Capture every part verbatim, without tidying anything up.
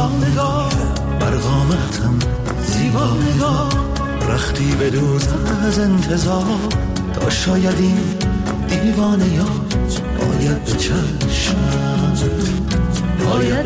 زیبا نگاه، بر قامتم زیبا نگاه، رختی به دوز از انتظار، تا شاید این دیوانه یاد باید به چشمت، باید به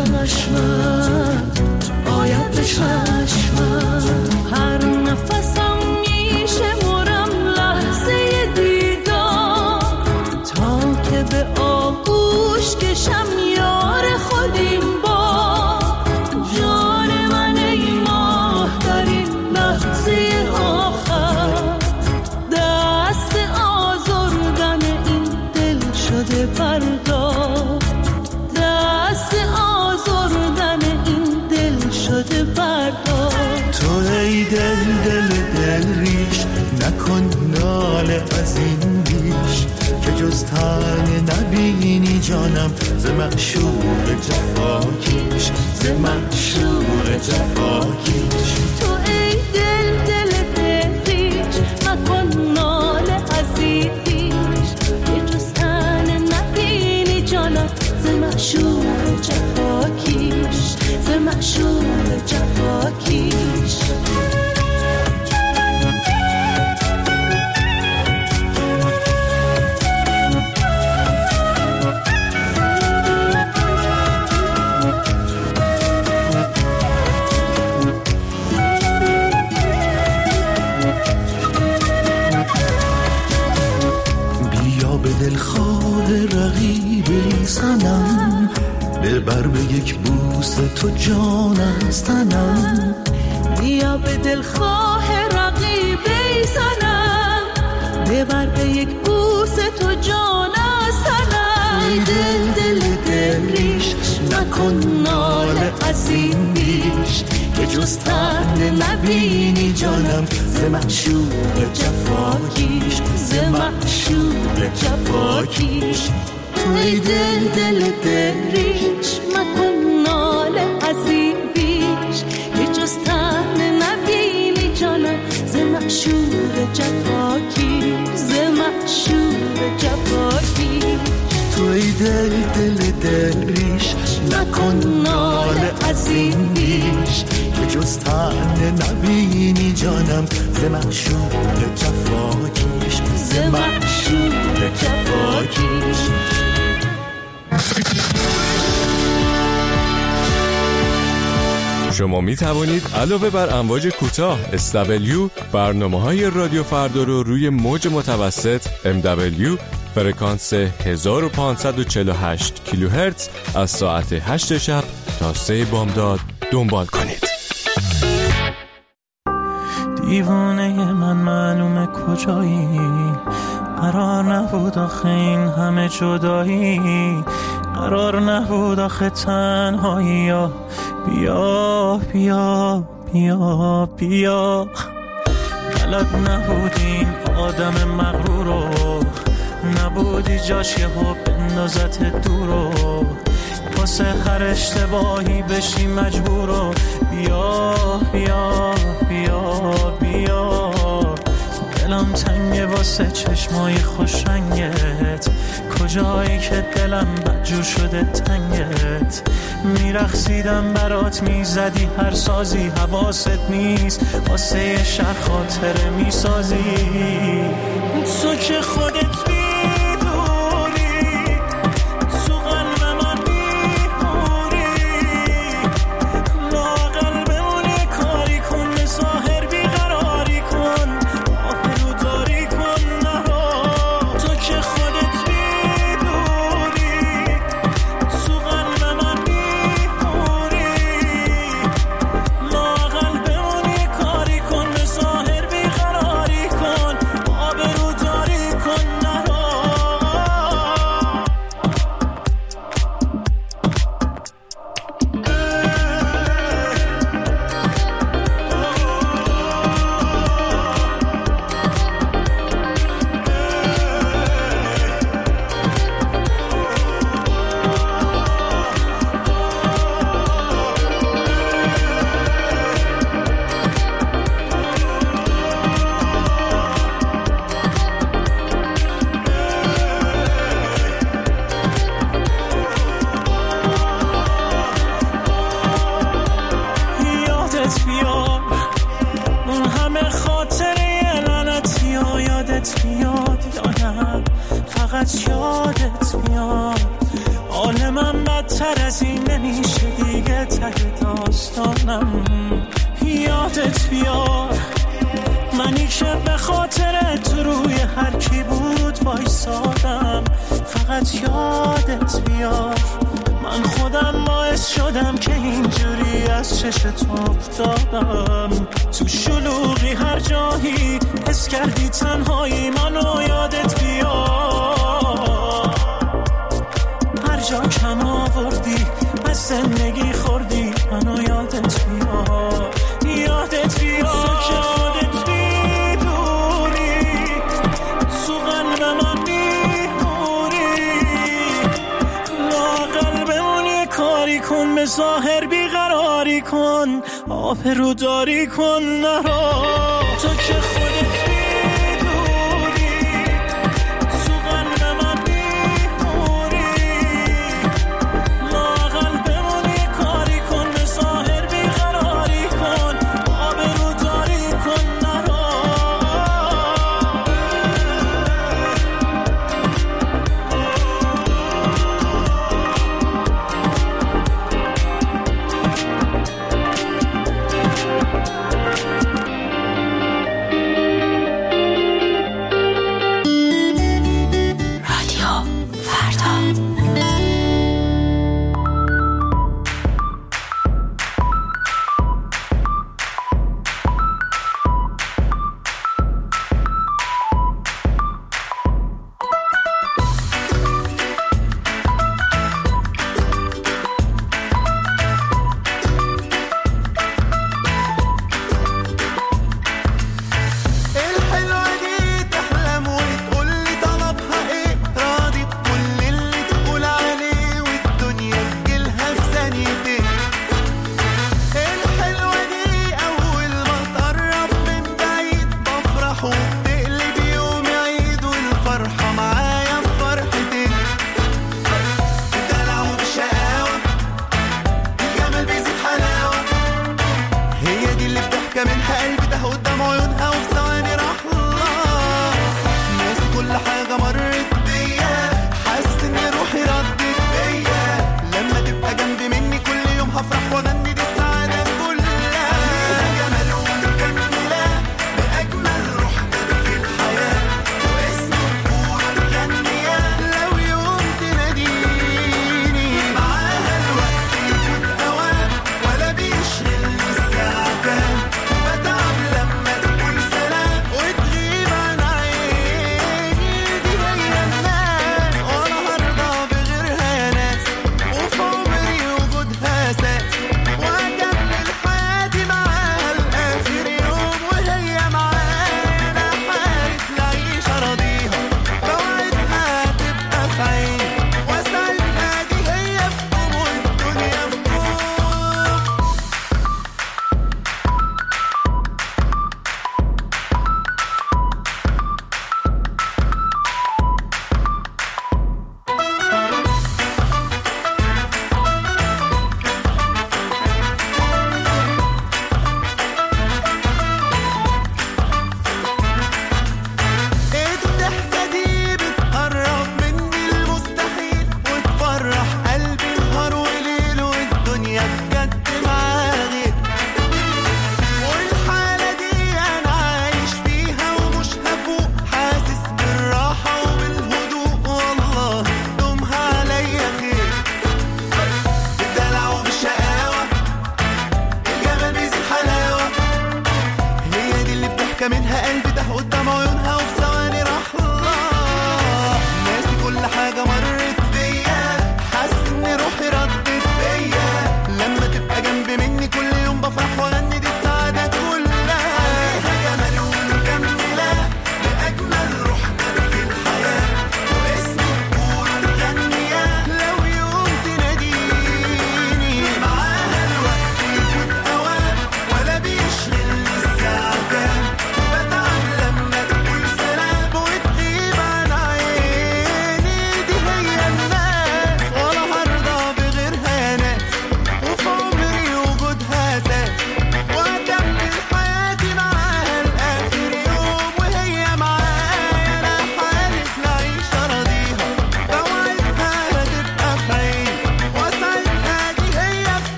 چشمت، باید به چشمت. هر نفسم میشمرم لحظه دیدار، تا که به آغوش کشم یار خودیم با جان من ای ماه در این لحظه آخر. دست آزردن این دل شده بردار، دست آزردن این دل شده بردار. تو ای دل دل دل ریش، نکن ناله از این بیش، که جز تن نبینی جانم ز معشوق جفاکیش، ز معشوق جفاکیش. تو ای دل دل دل ریش، نکن ناله از این بیش، که جز تن نبینی جانم ز معشوق جفاکیش، ز معشوق جفاکیش. بیا به دلخواه رقیب سنم، ببر به یک بوس تو جان از تنم. بیا به دلخواه رقیب سنم، ببر به یک بوس تو جان از تنم. ای دل دل دل ریش، نکن ناله از این بیش، که جز تن نبینی جانم ز معشوق جفاکیش، ز معشوق جفاکیش. تو ای دل دل دل ریش، مکن ناله از این بیش، که جز تن نبینی جانم ز معشوق جفاکیش، ز معشوق جفاکیش. تو ای دل دل دل ریش، نکن ناله از این بیش، که جز تن نبینی جانم ز معشوق جفاکیش، ز معشوق جفاکیش. شما می توانید علاوه بر امواج کوتاه اس دبلیو برنامه‌های رادیو فردا رو روی موج متوسط ام دبلیو فرکانس هزار و پانصد و چهل و هشت کیلوهرتز از ساعت هشت شب تا سه بامداد دنبال کنید. دیوانه من معلومه کجایی، قرار نبود آخه این همه جدایی، قرار نبود آخه تنهایی. بیا بیا بیا بیا، بلد نبودین آدم مغرورو، نبودی جاش یه ها بندازت دورو، واسه هر اشتباهی بشی مجبورو. بیا بیا بیا بیا، دلم تنگه واسه چشمای خوشرنگت، کجایی که دلم بدجور شده تنگت. میرخصیدم برات میزدی هر سازی، حواست نیست واسه یه شهر خاطره میسازی. تو که خودت میدونی تو قلب من میپوری، لااقل بمونه کاری کن، به ظاهر بیقراری کن، آبرو داری کن نرا. تو که خودت میدونی تو قلب من میپوری، لااقل بمونه کاری کن، به ظاهر بیقراری کن، آبرو داری کن میکنم فقط یادت میاد. حال من بدتر از این نمیشه دیگه، ته داستانم یادت بیار. منی که به خاطرت روی هر کی بود وایسادم، فقط یادت بیار. من خودم باعث شدم که اینجوری از چشت افتادم. تو شلوغی هر جایی حس کردی تنهایی، منو یادت بیار. هر جا کم آوردی از زندگی خوردی، منو یادت بیار. یادت بیار که خودت بیدوری، تو قلب من بیموری. لااقل بمونی کاری کن، به ظاهر بیقراری کن، آبرو داری کن نرا. تو که خودت بیدوری، تو قلب من بیموری. لااقل بمونی کاری کن، به ظاهر بیقراری کن، آبرو داری کن نرا.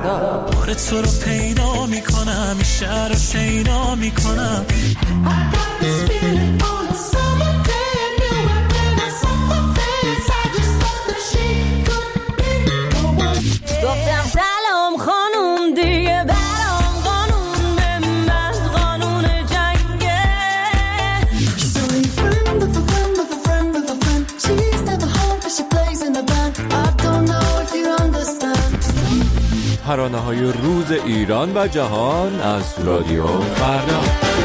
فردا. بار تو رو پیدا میکنم، این شهر رو شیدا میکنم. گفتم سلام خانوم دیگه برام قانون به من قانون جنگه. She's only friend of a friend of a friend of a friend. She's never home but she plays in a band. I don't know if you understand. ترانه‌های روز ایران و جهان از رادیو فردا.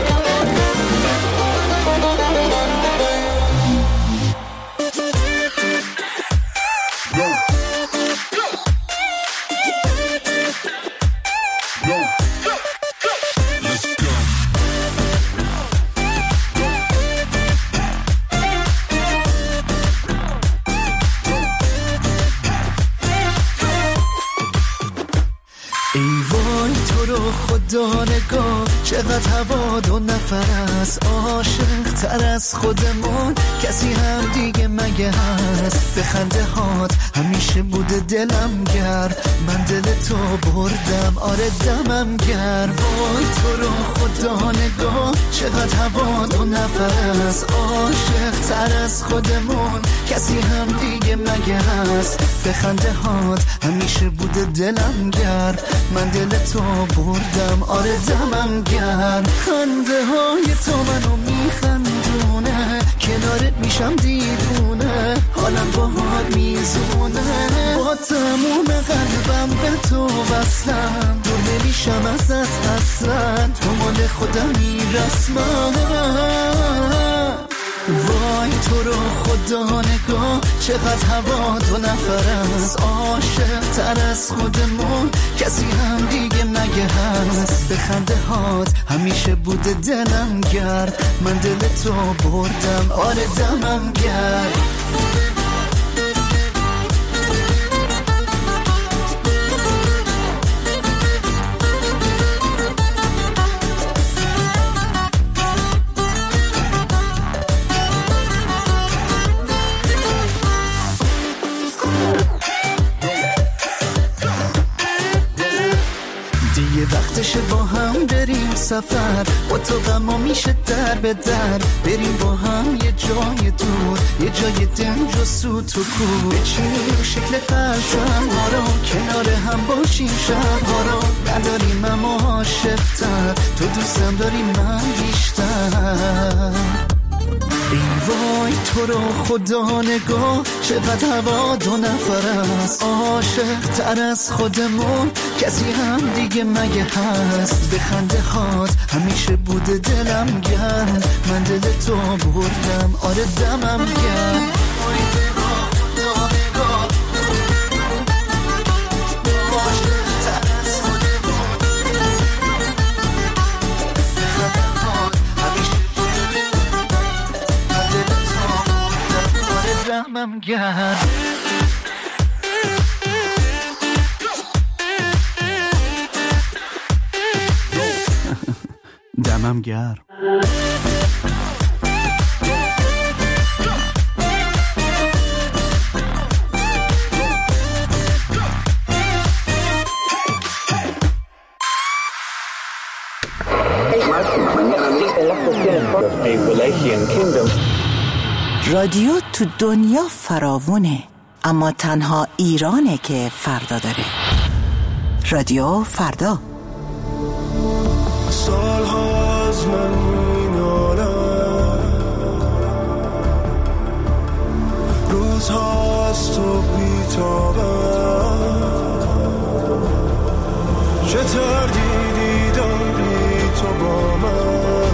خدا نگاه چقدر هوا دو نفر است، عاشق تر از خودمون کسی هم دیگه مگه هست؟ به خنده هات همیشه بوده دلم گرد، من دل تو بردم آره دمم گرد. وای تو رو خدا نگاه چقدر هوا دو نفر است، عاشق تر از خودمون کسی هم دیگه مگه هست؟ به خنده هات همیشه بوده دلم گرد، من دل تو بردم آره دمم گرد. خنده های تو منو میخندونه، کنارت میشم دیوونه، حالم باهات میزونه، با تموم قلبم به تو وصلم، دور نمیشم ازت اصلا، تو مال خودم میرسمم. وای تو رو خدا نگاه چقدر هوا دو نفر است، عاشق تر از خودمون کسی هم دیگه مگه هست؟ به خنده هات همیشه بوده دلم گرد، من دل تو بردم آره دمم گرد. وقتشه با هم بریم سفر، با تو غما میشه در به در، بریم با هم یه جای دور، یه جای دنج و سوت و کور، بچینیم شکل قلبم ها رو، کنار هم باشیم شبها رو، نداریم اما عاشق‌تر، تو دوستم داری من بیشتر. ای وای تو رو خدا نگاه چقدر هوا دو نفر است، عاشق تر از خودمون کسی هم دیگه مگه هست؟ به خنده هات همیشه بوده دلم گرد، من دل تو بردم آره دمم گرد. دمم گرد دمم گرد. رادیو تو دنیا فراوونه، اما تنها ایرانه که فردا داره. رادیو فردا. سال هاست من مینالم، روز هاست تو بیتابم، چه تردیدی داری تو با من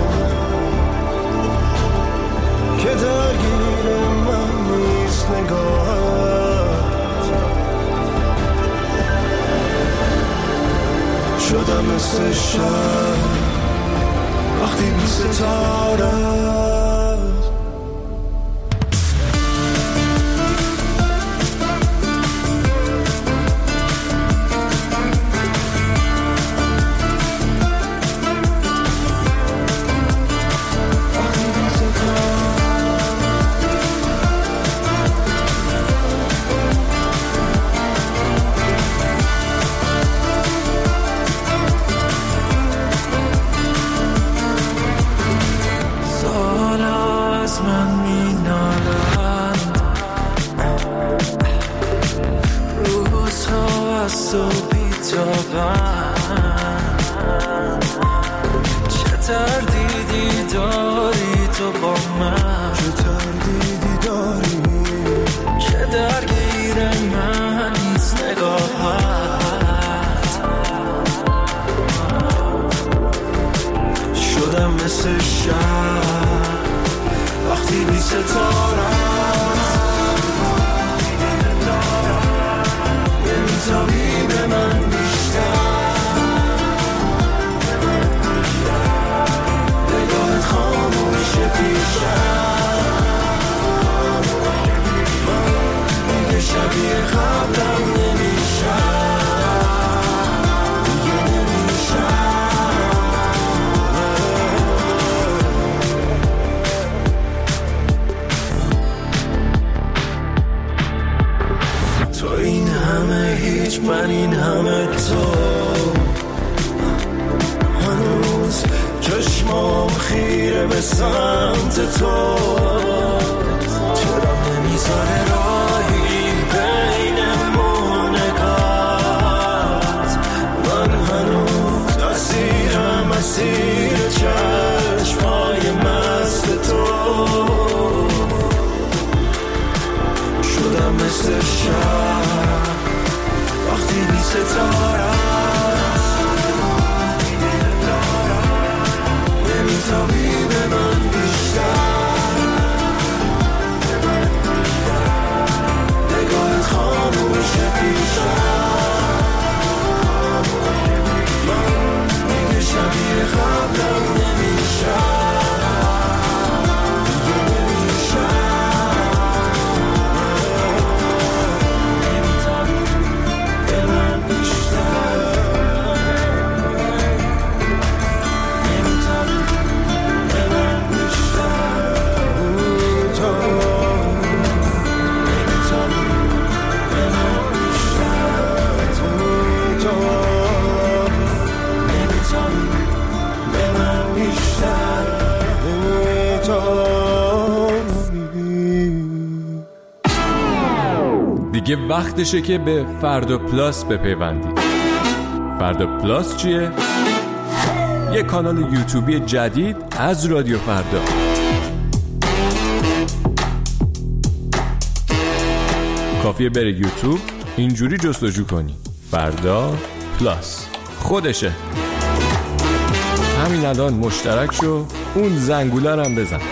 که درگیر من نیست نگاهت، شدم مثل شب وقتی بی ستاره. تو بی‌تابم، چه تردیدی داری تو با من، چه تردیدی داری که درگیر من نیست نگاهت. شدم مثل شب وقتی بی ستارم، نمیتابی به من بیشتر، نگاهت خاموشه پیشم، من دیگه شبیه قبلم نمیشم، دیگه نمیشم. تو این همه هیچ، من این همه تو، هنوز چشمام خیره به سمت تو، چرا نمیذاره راهی بینمون نگات، من هنوز اسیرم اسیر چشمای مست تو، شدم مثل شب وقتی بی ستارم، نمیتابی به من بیشتر، نگاهت خاموشه پیشم، من دیگه شبیه قبلم نمیشم، دیگه نمیشم، نمیتابی به من بیشتر، نمیتابی به من بیشتر، نمیتابی به من بیشتر، دیگه وقتشه که به فردا پلاس بپیوندید. فردا پلاس چیه؟ یه کانال یوتیوبی جدید از رادیو فردا. کافیه بره یوتیوب، اینجوری جستجو کنی فردا پلاس، خودشه. همین الان مشترک شو، اون زنگوله هم بزن.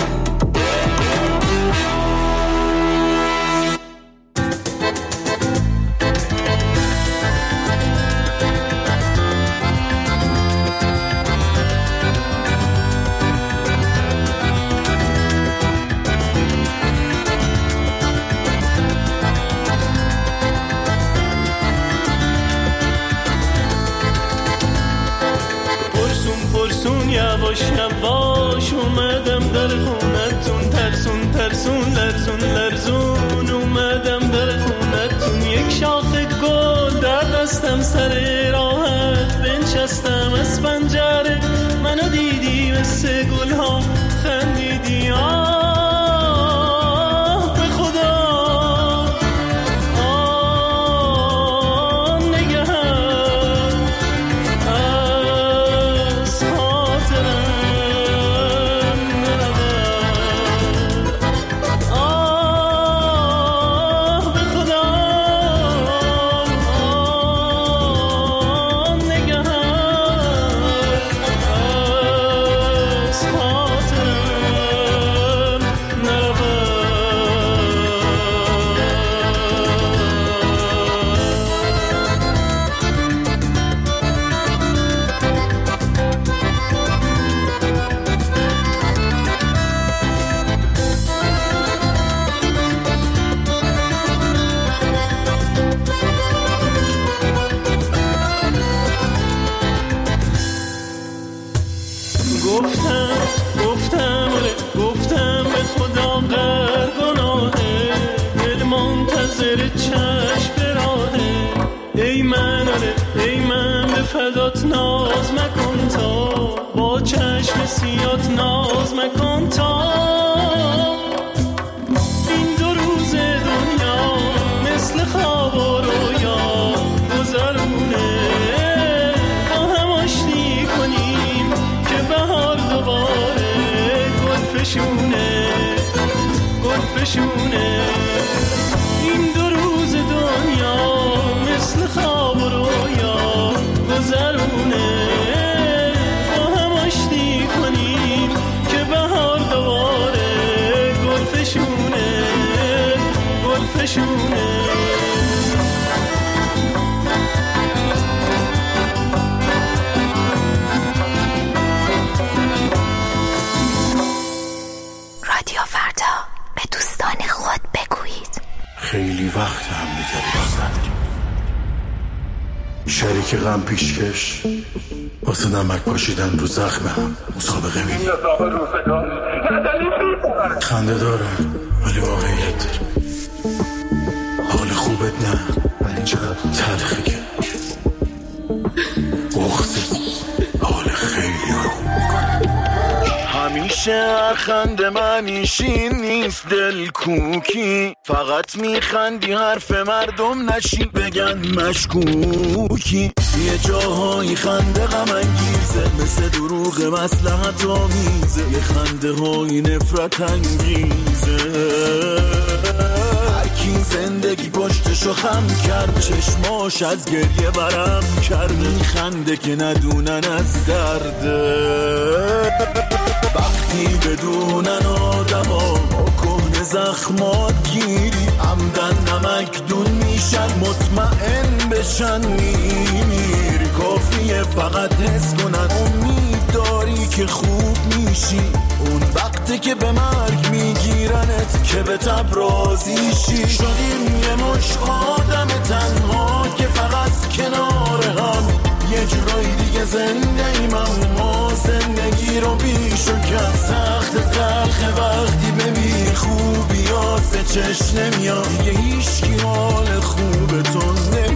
پرسون یواش یواش اومدم در خونتون، ترسون ترسون لرزون لرزون اومدم در خونتون، یک شاخه گل در دستم سر راحت بنشستم از پنجره، منو دیدی مثل گل ها خندیدی، آه به خدا آه نگه از خاطرم نرود، آه به خدا آه نگه از خاطرم نرود. گفتم گفتم آره گفتم به خدا غر گناهه، دل منتظر چشم براهه، ای من آره ای من به فدات ناز مکن تا، با چشم سیات ناز مکن تا، این دو روز دنیا مثل خواب و رویا گذشت گلفشونه. این دو روز دنیا مثل خواب و رویا گذرونه. با هم آشتی کنیم که بهار دوباره گلفشونه گلفشونه. رادیو فردا، به دوستان خود بگویید خیلی وقت هم دیگه دوست نداریم. شریک غم پیشکش واسه نمک پاشیدن رو زخم هم مسابقه میدیم. خنده داره ولی واقعیت داره. حال خوبت نه ولی چقدر تلخی که بغضت حال خیلی خوب میکنه. همیشه خنده منیشین نیست دل کوکی، فقط میخندی حرف مردم نشی بگن مشکوکی. یه جاهایی خنده غم انگیزه مثل دروغ مصلحت آمیزه، یه خنده های نفرت انگیزه. هرکی زندگی پشتشو خم کرد، چشماش از گریه برم کرد. میخنده که ندونن از درده، وقتی بدونن آدم ها کهنه زخمات گیری عمدن نمک دون میشن مطمئن بشن میمیری. کافیه فقط حس کنن امید داری که خوب میشی، اون وقتی که به مرگ میگیرنت که به تب راضی شی. شدیم یه مش آدم تنها که فقط کنار هم، یه جورایی دیگه زنده ایم اما زندگی رو بیش و کم. سخت تلخ وقتی ببی خوبیات به چشم نمیاد، دیگه هیچکی حال خوبتون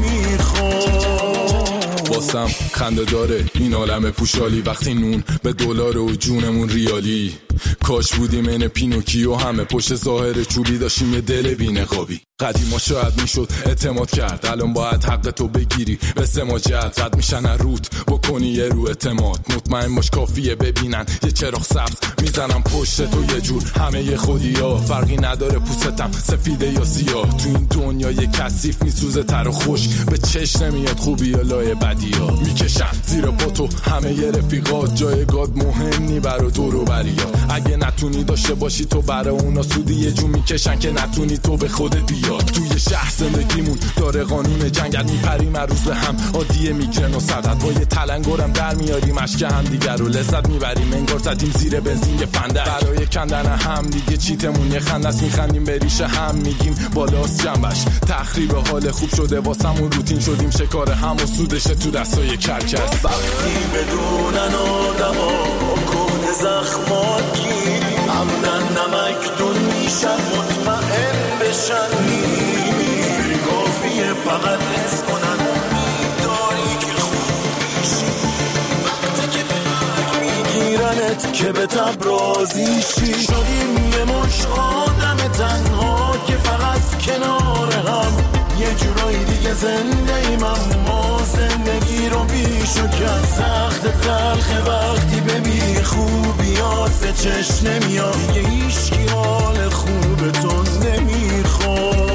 نمیخواد. واسم خنده داره این عالم پوشالی، وقتی نون به دلار و جونمون ریالی. کاش بودیم این پینوکیو همه پشت ظاهر چوبی داشتیم یه دل بی‌نقابی. قدیما شاید میشد اعتماد کرد، الان باید حق تو بگیری به سماجت. رد میشن روت بکنی یه رو اعتماد، مطمئن باش کافیه ببینن یه چراغ سبز میزنم پشت تو. یه جور همه یه خودی ها، فرقی نداره پوستم سفیده یا سیاه. تو این دنیا یه کثیف میسوزه تر و خوش، به چش نمیاد خوبی یا لای بدی ها. میکشن زیر پا تو همه یه رفیقات، جایگاه مهم نی برا دور و بریا. اگه نتونی داشته باشی تو برا اونا سودی، یه جو میکشن که نتونی تو به خودت بیا. توی شهر زندگیمون داره قانون جنگل، میپریم روز به هم عادیه میگرن و صدت. با یه تلنگرم در میاریم اشک هم دیگر رو لذت میبریم، انگار زدیم زیر بنزین یه فندک. برای کندن هم دیگه چیتمون یه خندست، میخندیم به ریشه هم میگیم بالاست جنبش. تخریب حال خوب شده واسمون روتین، شدیم شکار هم و سودشه تو دستای کرکس. وقتی بدونن آدم ها کهنه زخمات گیری عمدن نمک دون میشن مطمئن بشن میمیری. کافیه فقط حس کنن امید داری که خوب میشی، وقتی که به مرگ میگیرنت که به تب راضی شی. شدیم یه مش آدم تنها که فقط کنار هم، یه جورایی دیگه زنده ایم اما زندگی رو بیش و کم. سخت تلخ وقتی ببی خوبیات به چشم نمیاد، دیگه هیچکی حال خوبتون نمیخواد.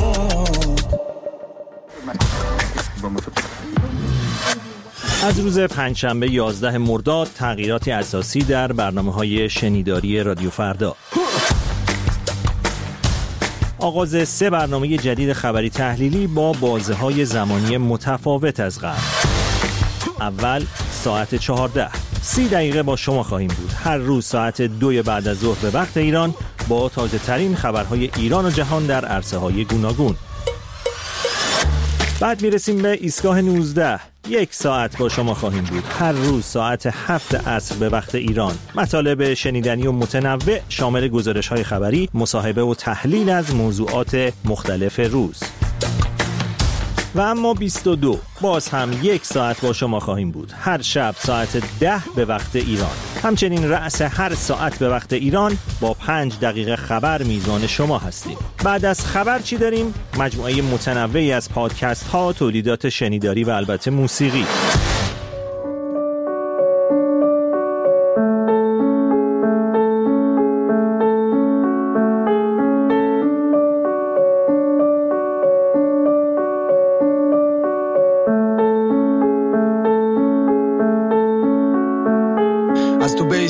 از روز پنجشنبه یازده مرداد تغییراتی اساسی در برنامه‌های شنیداری رادیو فردا. آغاز سه برنامه جدید خبری تحلیلی با بازه‌های زمانی متفاوت از قبل. اول ساعت چهارده، سی دقیقه با شما خواهیم بود. هر روز ساعت دو بعد از ظهر به وقت ایران با تازه ترین خبرهای ایران و جهان در عرصه‌های گوناگون. بعد میرسیم به ایستگاه نوزده، یک ساعت با شما خواهیم بود. هر روز ساعت هفت عصر به وقت ایران. مطالب شنیدنی و متنوع شامل گزارش‌های خبری، مصاحبه و تحلیل از موضوعات مختلف روز. و اما بیست و دو، باز هم یک ساعت با شما خواهیم بود. هر شب ساعت ده به وقت ایران. همچنین رأس هر ساعت به وقت ایران با پنج دقیقه خبر میزبان شما هستیم. بعد از خبر چی داریم؟ مجموعه متنوعی از پادکست ها، تولیدات شنیداری و البته موسیقی.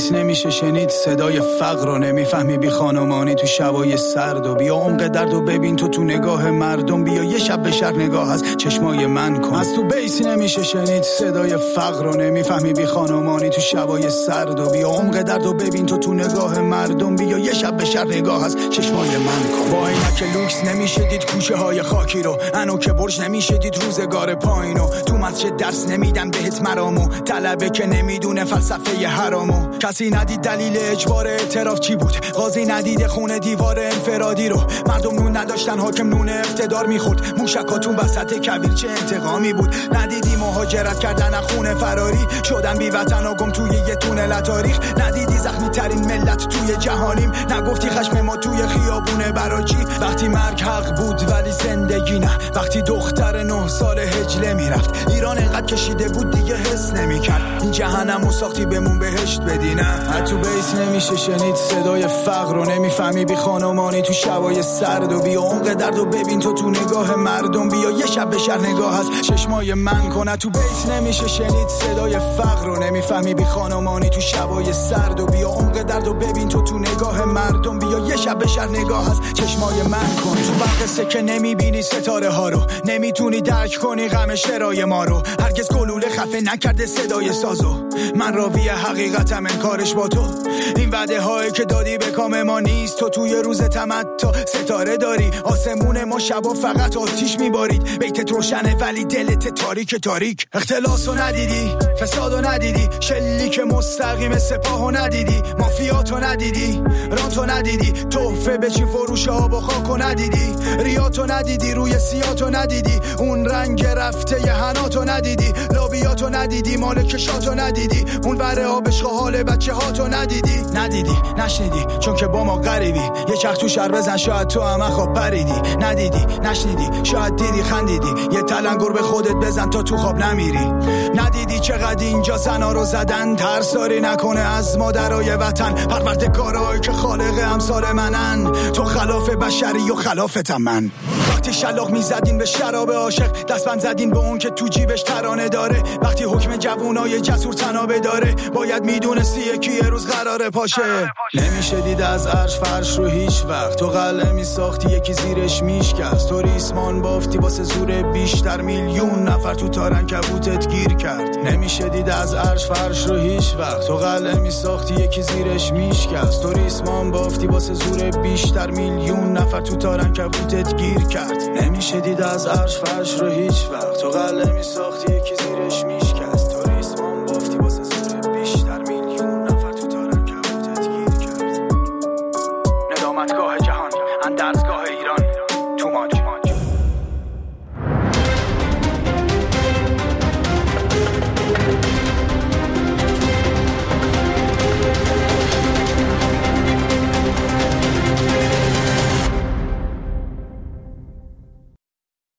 بیس نمیشه شنید صدای فقر رو، نمیفهمی بی خانمانی تو شبای سرد و بیا عمق درد و ببین تو تو نگاه مردم، بیا یه شب به شهر نگاه از چشمای من کن. از تو بیس نمیشه شنید صدای فقر رو، نمیفهمی بی خانمانی تو شبای سرد و بیا عمق درد و ببین تو تو نگاه مردم، بیا یه شب به شهر نگاه از چشمای من کن. با اینک لوکس نمیشه دید کوچه های خاکی رو، انو که برج نمیشه دید روزگار پایینو، تو مسجد درس نمیدن بهت مرامو، طلبه که نمیدونه فلسفه حرامو، کسی ندید دلیل اجبار اعتراف چی بود، قاضی ندید خونه دیوار انفرادی رو، مردم نون نداشتن حاکم نون اقتدار میخورد، موشکاتون وسط کویر چه انتقامی بود، ندیدی مهاجرت کردن از خونه فراری شدن بی وطن و گم توی یه تونل تاریخ، ندیدی زخمی ترین ملت توی جهانیم، نگفتی خشم ما توی خیابونه برای چی، وقتی مرگ حق بود ولی زندگی نه، وقتی دختر نه سال هجله میرفت، ایران اینقدر کشیده بود دیگه حس نمیکرد، این جهنمو ساختی بمون بهشت بدی نه. حتی بیس نمیشه شنید صدای فقر رو، نمیفهمی بی خانمانی تو شبای سرد و بیا عمق درد و ببین تو تو نگاه مردم، بیا یه شب به شهر نگاه از چشمای من کن. تو بیس نمیشه شنید صدای فقر رو، نمیفهمی بی خانمانی تو شبای سرد و بیا عمق درد و ببین تو تو نگاه مردم، بیا یه شب به شهر نگاه از چشمای من کن. تو برق که نمیبینی ستاره ها رو، نمیتونی درک کنی غم شرای ما رو، هرگز گلوله خفه نکرده صدای سازو، من راوی حقیقتم انکارش با تو، این وعده هایی که دادی به کام ما نیست، تو توی روز تمتع ستاره داری، آسمون ما شبا فقط آتیش میبارید، بیتت روشنه ولی دلت تاریک تاریک، اختلاسو ندیدی، فسادو ندیدی، شلیک مستقیم سپاهو ندیدی، مافیاتو ندیدی، رانتو ندیدی، تحفه به چی فروش آب و خاکو ندیدی، ریاتو ندیدی، روی سیاتو ندیدی، اون رنگ رفته ی حناتو ندیدی، لابیاتو ندیدی، مالکشاتو ندیدی، اون بره آبشقه حال بچه هاتو ندیدی، ندیدی نشنیدی چون که با ما غریبی، یه چرخ تو شهر بزن شاید تو هم خواب پریدی، ندیدی نشنیدی شاید دیدی خندیدی، یه تلنگر به خودت بزن تا تو خواب نمیری، ندیدی چقدر اینجا زنا رو زدن، ترساری نکنه از مادرای وطن، پروردگارایی که خالق امثال منن، تو خلاف بشری و خلافتم من. وقتی شلاق میزدین به شراب عاشق، دستبند زدین به اون که تو جیبش ترانه داره، وقتی حکم جوونای جسور تنابه داره، باید میدونستی یکی یه روز قراره پاشه. نمیشه دید از عرش فرش رو هیچ وقت، تو قلعه میساختی یکی زیرش میشکست، تو ریسمان بافتی واسه زور بیشتر، میلیون نفر تو تارن کبوتت گیر کرد. نمیشه دید از عرش فرش رو هیچ وقت، تو قلعه میساختی یکی زیرش میشکست، تو ریسمان بافتی واسه زور بیشتر، میلیون نفر تو تارن کبوتت گیر کرد. نمیشه دید از عرش فرش رو هیچ وقت، تو قلعه میساختی یکی زیرش میشکست.